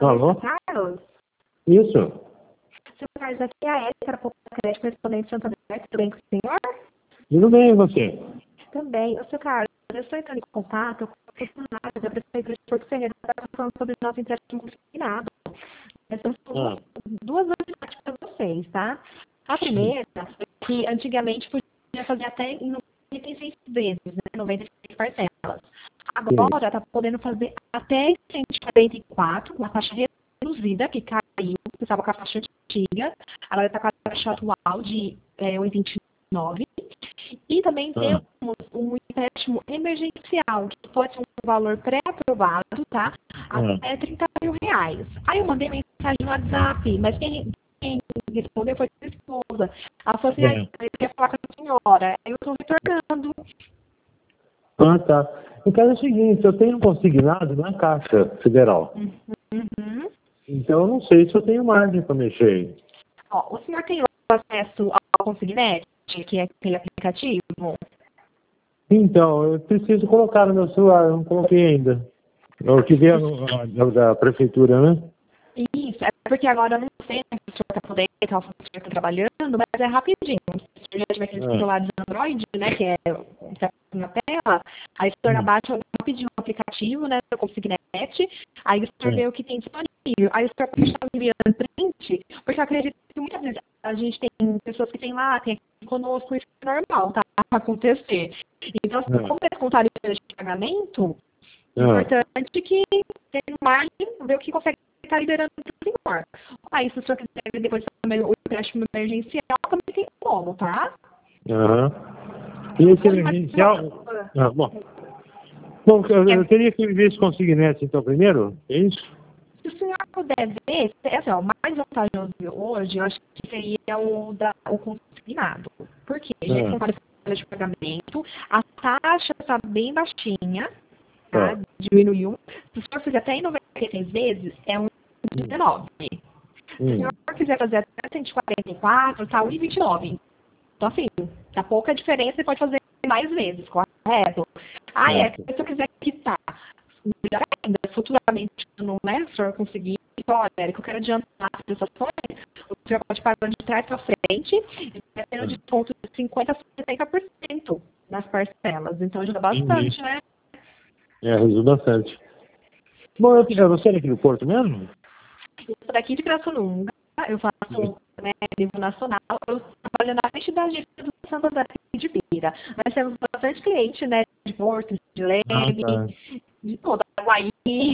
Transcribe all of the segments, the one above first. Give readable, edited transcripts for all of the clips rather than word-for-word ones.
Oi, Alô? seu Carlos? Isso. Seu Carlos, aqui é a Érica, para pouco crédito correspondente Santander. Tudo bem com o senhor? Tudo bem, e você? Também. Ô, seu Carlos, eu estou entrando em contato com o funcionário da Prefeitura de Porto Ferreira para falando sobre o nosso empréstimo consignado. Nós temos Ah, duas novidades para vocês, tá? A primeira foi que antigamente podia fazer até em 96 vezes, né? 96 parcelas. sim. Agora está podendo fazer até em 144, uma taxa reduzida, que caiu, que estava com a faixa antiga, agora está com a taxa atual de 1,29. E também Ah, temos um empréstimo emergencial, que pode ser um valor pré-aprovado, tá? ah, Até R$ 30.000. Aí eu mandei mensagem no WhatsApp, mas quem respondeu foi a esposa. Ela falou assim, é. eu queria falar com a senhora. Aí eu estou retornando. Ah, tá. Então é o seguinte, eu tenho consignado na Caixa Federal. Uhum. Então eu não sei se eu tenho margem para mexer. Ó, o senhor tem acesso ao Consignet, que é aquele aplicativo? Então, eu preciso colocar no meu celular, eu não coloquei ainda. Eu que veio da prefeitura, né? Isso, é porque agora eu não sei né, se o senhor está podendo, se o senhor está trabalhando, mas é rapidinho. Se o senhor já tiver aquele Ah, celular de Android, né, que é tá na tela, aí o senhor abaixa rapidinho o aplicativo, né, do Consignet, aí o senhor vê o que tem disponível. Aí o senhor pode estar enviando print, porque eu acredito que muitas vezes a gente tem pessoas que tem lá, tem aqui conosco, isso é normal, tá? Acontecer. Então, assim, ah, como é contar de pagamento, ah. importante que tenha margem, ver o que consegue estar liberando para o senhor. Aí, se o senhor quiser depois também o empréstimo emergencial, também tem como, tá? Aham. E esse emergencial... Ah, bom, eu teria que ver esse consignete então primeiro, é isso? Se o senhor puder ver, assim, ó, o mais vantajoso hoje, eu acho que seria o consignado. Por quê? Já é Ah, contado de pagamento, a taxa está bem baixinha, tá? tá. Diminuiu. Se o senhor fizer até em 96 vezes, é um Hum, 19. Se o senhor hum, quiser fazer até 144, tá 1,29. Então, assim, tá pouca diferença e pode fazer mais vezes, correto? Ah, é. certo. Se eu quiser quitar, melhor ainda, futuramente, não é, se o senhor conseguir, então, olha, Érica, eu quero adiantar as prestações, o senhor pode pagar de trás para frente e vai ter um Ah, desconto de 50% a 70% nas parcelas. Então, ajuda entendi. bastante, né? Ajuda bastante. Bom, você é aqui do Porto mesmo? Eu sou daqui de Pirassununga, eu faço né, nível nacional, eu trabalho na frente da agência do Santo André de Pira. Nós temos bastante cliente, né, de Porto, de Ah, Leme, tá. de toda a Guaí.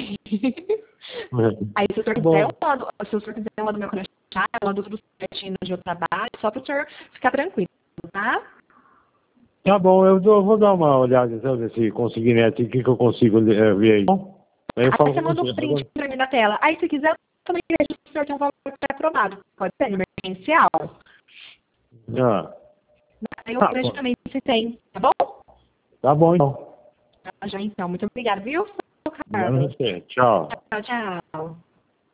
Aí, se o senhor Tá quiser, bom. se o senhor quiser, eu mando meu crachá, eu mando tudo certinho onde eu trabalho, só para o senhor ficar tranquilo, tá? Tá bom, vou dar uma olhada então nesse consignete, o que eu consigo ver aí. Bom, aí eu Aí falo você com manda você. um print Agora, para mim na tela. Aí, se quiser, eu também vejo se o senhor tem um valor pré-aprovado. Pode ser emergencial. ah, Aí eu tá vejo bom. também se tem, tá bom? Tá bom então. Já então, muito obrigada, viu, Obrigado a Carlos? você. Tchau. Tchau, tchau.